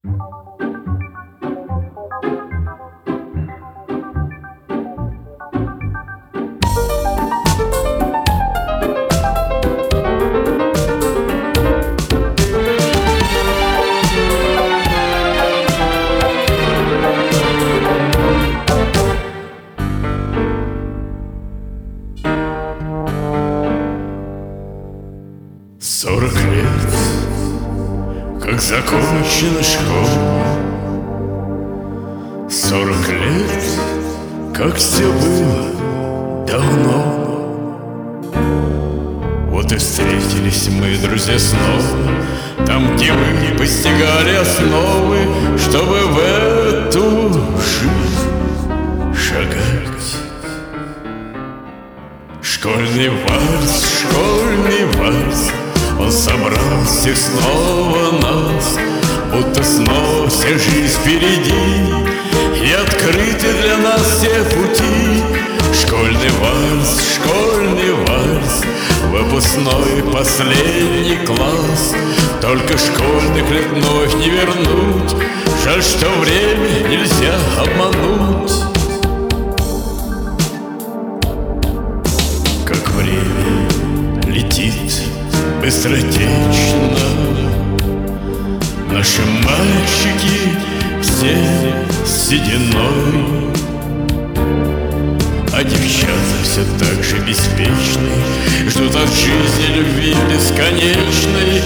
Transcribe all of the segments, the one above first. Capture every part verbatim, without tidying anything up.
Сорок лет, как закончена школа. Сорок лет, как все было давно. Вот и встретились мы, друзья, снова там, где мы постигали основы, чтобы в эту жизнь шагать. Школьный вальс, школьный вальс, он собрал всех снова нас, будто снова вся жизнь впереди, и открыты для нас все пути. Школьный вальс, школьный вальс, выпускной последний класс. Только школьных лет вновь не вернуть, жаль, что время нельзя обмануть. Как время летит быстротечно, наши мальчики все с сединой, а девчата все так же беспечны, ждут от жизни любви бесконечной,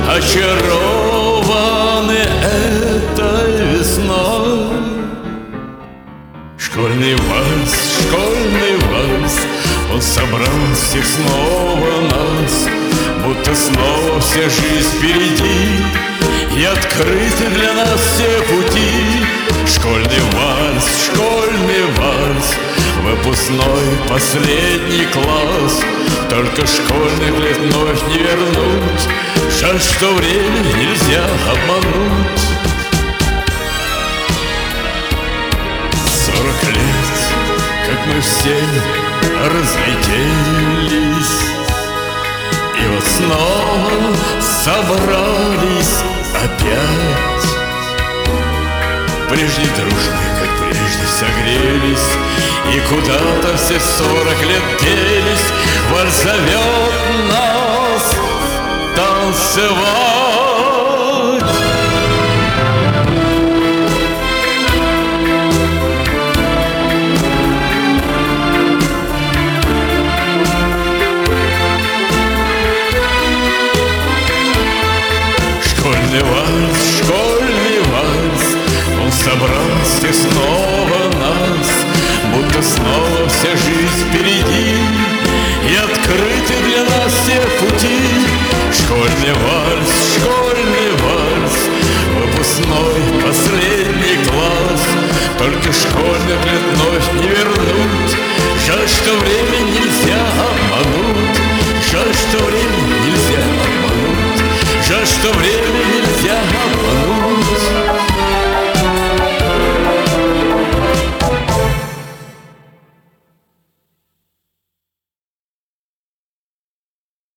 очарованы этой весной. Школьный вальс, школьный вальс, он собрал всех снова нас, будто снова вся жизнь впереди, и открыты для нас все пути. Школьный вальс, школьный вальс, выпускной последний класс. Только школьных лет вновь не вернуть, жаль, что время нельзя обмануть. Сорок лет, как мы все разлетелись, и вот снова собрались опять. Прежде дружны, как прежде, согрелись, и куда-то все сорок лет делись. Вальс зовет нас танцевать. Школьный вальс, школьный вальс, он собрал всех снова нас, будто снова вся жизнь впереди, и открыты для нас все пути. Школьный вальс, школьный вальс, выпускной последний класс. Только школьных лет вновь не вернуть, жаль, что время